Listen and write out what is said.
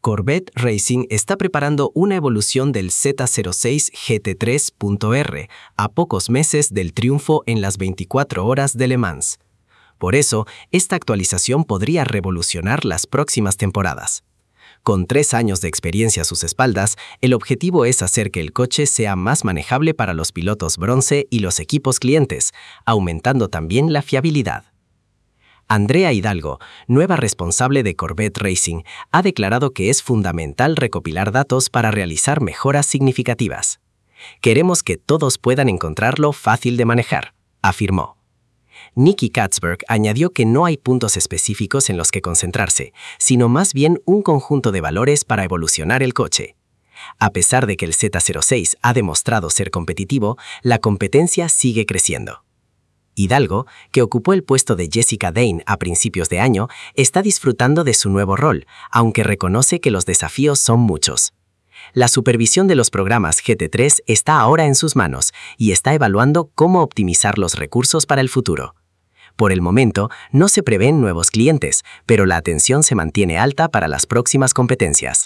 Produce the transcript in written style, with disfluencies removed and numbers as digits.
Corvette Racing está preparando una evolución del Z06 GT3.R a pocos meses del triunfo en las 24 horas de Le Mans. Por eso, esta actualización podría revolucionar las próximas temporadas. Con 3 años de experiencia a sus espaldas, el objetivo es hacer que el coche sea más manejable para los pilotos bronce y los equipos clientes, aumentando también la fiabilidad. Andrea Hidalgo, nueva responsable de Corvette Racing, ha declarado que es fundamental recopilar datos para realizar mejoras significativas. Queremos que todos puedan encontrarlo fácil de manejar, afirmó. Nicky Katzberg añadió que no hay puntos específicos en los que concentrarse, sino más bien un conjunto de valores para evolucionar el coche. A pesar de que el Z06 ha demostrado ser competitivo, la competencia sigue creciendo. Hidalgo, que ocupó el puesto de Jessica Dane a principios de año, está disfrutando de su nuevo rol, aunque reconoce que los desafíos son muchos. La supervisión de los programas GT3 está ahora en sus manos y está evaluando cómo optimizar los recursos para el futuro. Por el momento, no se prevén nuevos clientes, pero la atención se mantiene alta para las próximas competencias.